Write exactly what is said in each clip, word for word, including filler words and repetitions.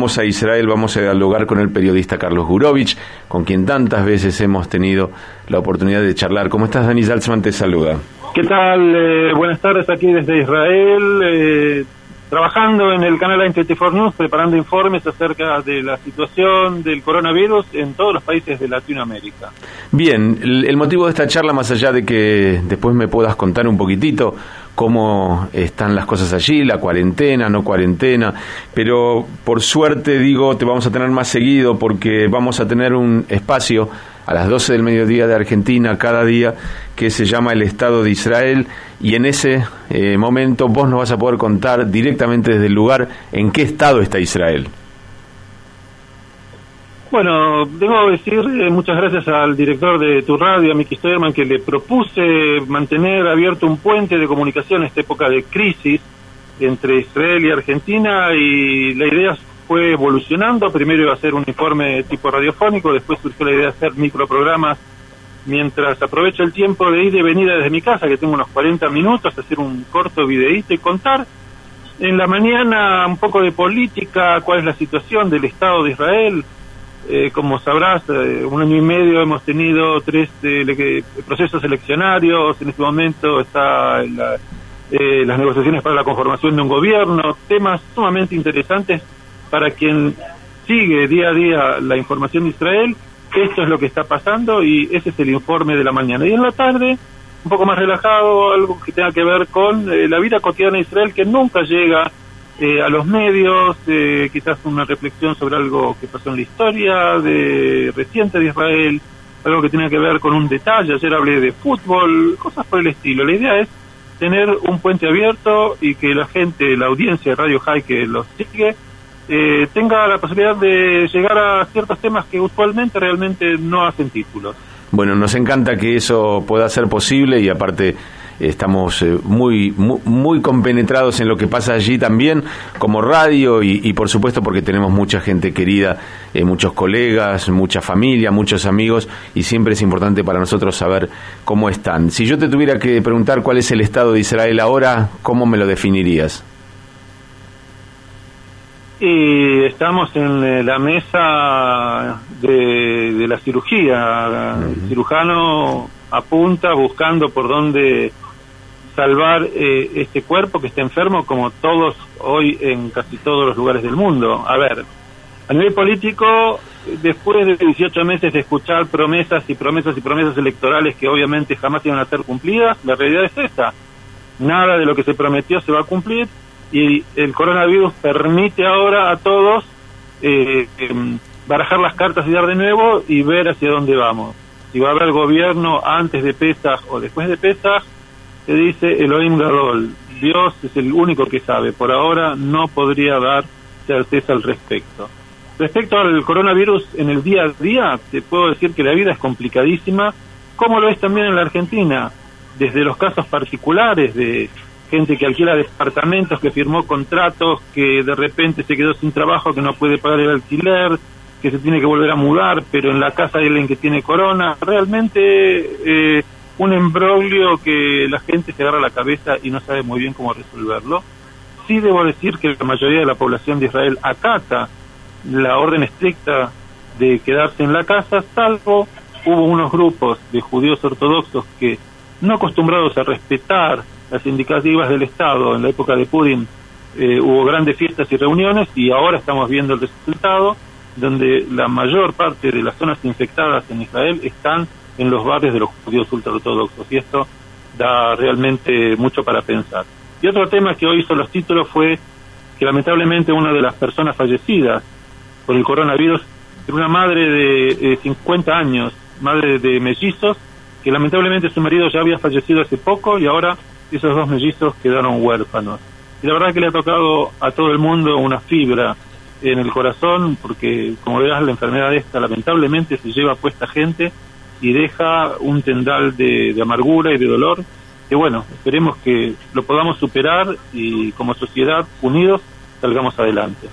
vamos a Israel, vamos a dialogar con el periodista Carlos Gurevich, con quien tantas veces hemos tenido la oportunidad de charlar. ¿Cómo estás, Dani Salzman? Te saluda. ¿Qué tal? Eh, buenas tardes aquí desde Israel, eh, trabajando en el canal veinte cuatro News, preparando informes acerca de la situación del coronavirus en todos los países de Latinoamérica. Bien, el, el motivo de esta charla, más allá de que después me puedas contar un poquitito cómo están las cosas allí, la cuarentena, no cuarentena, pero por suerte, digo, te vamos a tener más seguido porque vamos a tener un espacio a las doce del mediodía de Argentina cada día que se llama El Estado de Israel, y en ese eh, momento vos nos vas a poder contar directamente desde el lugar en qué estado está Israel. Bueno, debo decir eh, muchas gracias al director de tu radio, a Miki Stoerman, que le propuse mantener abierto un puente de comunicación en esta época de crisis entre Israel y Argentina, y la idea fue evolucionando. Primero iba a ser un informe tipo radiofónico, después surgió la idea de hacer microprogramas mientras aprovecho el tiempo de ir y venida desde mi casa, que tengo unos cuarenta minutos, hacer un corto videíto y contar en la mañana un poco de política, cuál es la situación del Estado de Israel. Eh, como sabrás, eh, un año y medio hemos tenido tres eh, procesos eleccionarios. En este momento está la, eh, las negociaciones para la conformación de un gobierno, temas sumamente interesantes para quien sigue día a día la información de Israel. Esto es lo que está pasando y ese es el informe de la mañana. Y en la tarde, un poco más relajado, algo que tenga que ver con eh, la vida cotidiana de Israel, que nunca llega Eh, a los medios, eh, quizás una reflexión sobre algo que pasó en la historia de reciente de Israel, algo que tiene que ver con un detalle. Ayer hablé de fútbol, cosas por el estilo. La idea es tener un puente abierto y que la gente, la audiencia de Radio High que los sigue, eh, tenga la posibilidad de llegar a ciertos temas que usualmente realmente no hacen títulos. Bueno, nos encanta que eso pueda ser posible, y aparte estamos eh, muy, muy muy compenetrados en lo que pasa allí también como radio, y, y por supuesto porque tenemos mucha gente querida, eh, muchos colegas, mucha familia, muchos amigos, y siempre es importante para nosotros saber cómo están. Si yo te tuviera que preguntar cuál es el Estado de Israel ahora, ¿cómo me lo definirías? Y estamos en la mesa de, de la cirugía. Uh-huh. El cirujano apunta buscando por dónde salvar eh, este cuerpo que está enfermo, como todos hoy en casi todos los lugares del mundo. A ver, a nivel político, después de dieciocho meses de escuchar promesas y promesas y promesas electorales que obviamente jamás iban a ser cumplidas, la realidad es esta: nada de lo que se prometió se va a cumplir, y el coronavirus permite ahora a todos eh, eh, barajar las cartas y dar de nuevo y ver hacia dónde vamos. Si va a haber gobierno antes de Pesaj o después de Pesaj, se dice Elohim Gadol, Dios es el único que sabe. Por ahora no podría dar certeza al respecto. Respecto al coronavirus en el día a día, te puedo decir que la vida es complicadísima, como lo es también en la Argentina, desde los casos particulares de gente que alquila departamentos, que firmó contratos, que de repente se quedó sin trabajo, que no puede pagar el alquiler, que se tiene que volver a mudar, pero en la casa hay alguien que tiene corona. Realmente eh, un embroglio que la gente se agarra la cabeza y no sabe muy bien cómo resolverlo. Sí debo decir que la mayoría de la población de Israel acata la orden estricta de quedarse en la casa, salvo hubo unos grupos de judíos ortodoxos que, no acostumbrados a respetar las indicativas del Estado, en la época de Purim eh, hubo grandes fiestas y reuniones, y ahora estamos viendo el resultado, donde la mayor parte de las zonas infectadas en Israel están en los barrios de los judíos ultraortodoxos, y esto da realmente mucho para pensar. Y otro tema que hoy hizo los títulos fue que lamentablemente una de las personas fallecidas por el coronavirus era una madre de eh, cincuenta años, madre de mellizos, que lamentablemente su marido ya había fallecido hace poco, y ahora esos dos mellizos quedaron huérfanos. Y la verdad que le ha tocado a todo el mundo una fibra en el corazón, porque como verás, la enfermedad esta lamentablemente se lleva puesta gente y deja un tendal de, de amargura y de dolor, que bueno, esperemos que lo podamos superar y como sociedad unidos salgamos adelante.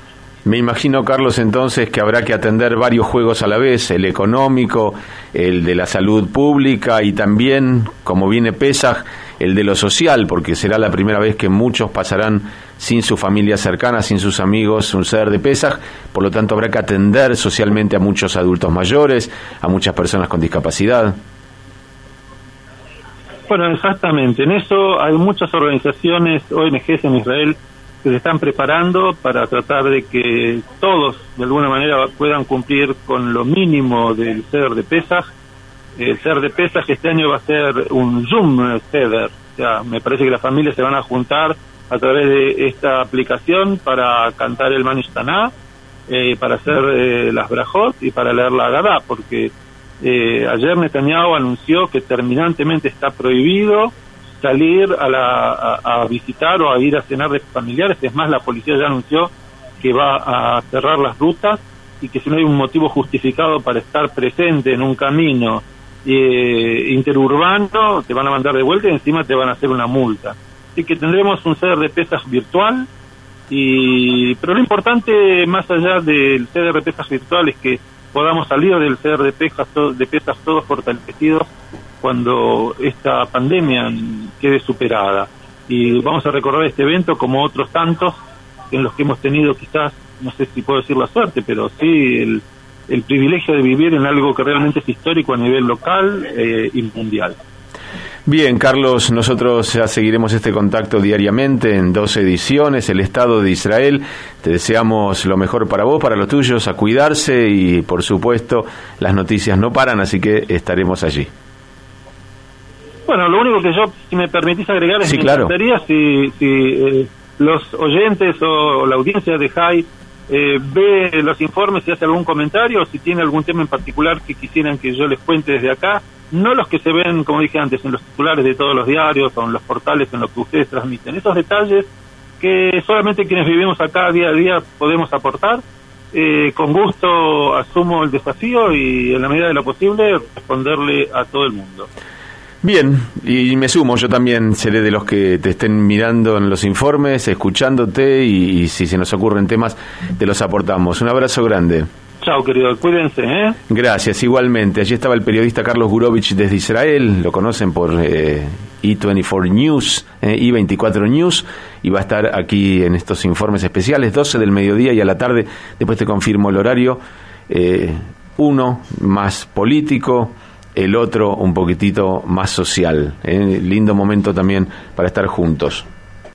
Me imagino, Carlos, entonces que habrá que atender varios juegos a la vez, el económico, el de la salud pública y también, como viene Pesaj, el de lo social, porque será la primera vez que muchos pasarán sin su familia cercana, sin sus amigos, un Seder de Pesaj, por lo tanto habrá que atender socialmente a muchos adultos mayores, a muchas personas con discapacidad. Bueno, exactamente, en eso hay muchas organizaciones, O N Ges en Israel, que se están preparando para tratar de que todos, de alguna manera, puedan cumplir con lo mínimo del Seder de Pesaj. El Seder de Pesaj este año va a ser un Zoom Seder, o sea, me parece que las familias se van a juntar a través de esta aplicación para cantar el Manish Taná, eh, para hacer eh, las brajot y para leer la Agadá, porque eh, ayer Netanyahu anunció que terminantemente está prohibido salir a, la, a, a visitar o a ir a cenar de familiares. Es más, la policía ya anunció que va a cerrar las rutas y que si no hay un motivo justificado para estar presente en un camino eh, interurbano, te van a mandar de vuelta y encima te van a hacer una multa. Así que tendremos un Seder de Pesaj virtual, y pero lo importante, más allá del Seder de Pesaj virtual, es que podamos salir del Seder de Pesaj, de Pesaj todos fortalecidos cuando esta pandemia quede superada. Y vamos a recordar este evento como otros tantos en los que hemos tenido, quizás, no sé si puedo decir la suerte, pero sí el, el privilegio de vivir en algo que realmente es histórico a nivel local eh, y mundial. Bien, Carlos, nosotros ya seguiremos este contacto diariamente en dos ediciones, el Estado de Israel. Te deseamos lo mejor para vos, para los tuyos, a cuidarse y, por supuesto, las noticias no paran, así que estaremos allí. Bueno, lo único que yo, si me permitís agregar, es sí, que claro. me encantaría si, si eh, los oyentes o, o la audiencia de Jai eh, ve los informes y hace algún comentario, o si tiene algún tema en particular que quisieran que yo les cuente desde acá, no los que se ven, como dije antes, en los titulares de todos los diarios o en los portales en los que ustedes transmiten. Esos detalles que solamente quienes vivimos acá día a día podemos aportar. Eh, con gusto asumo el desafío y, en la medida de lo posible, responderle a todo el mundo. Bien, y me sumo, yo también seré de los que te estén mirando en los informes, escuchándote, y, y si se nos ocurren temas, te los aportamos. Un abrazo grande. Chao, querido, cuídense, ¿eh? Gracias, igualmente. Allí estaba el periodista Carlos Gurovich desde Israel, lo conocen por eh, E veinticuatro News, eh, E veinticuatro News, y va a estar aquí en estos informes especiales, doce del mediodía y a la tarde, después te confirmo el horario, eh, uno más político, el otro un poquitito más social. Eh, lindo momento también para estar juntos.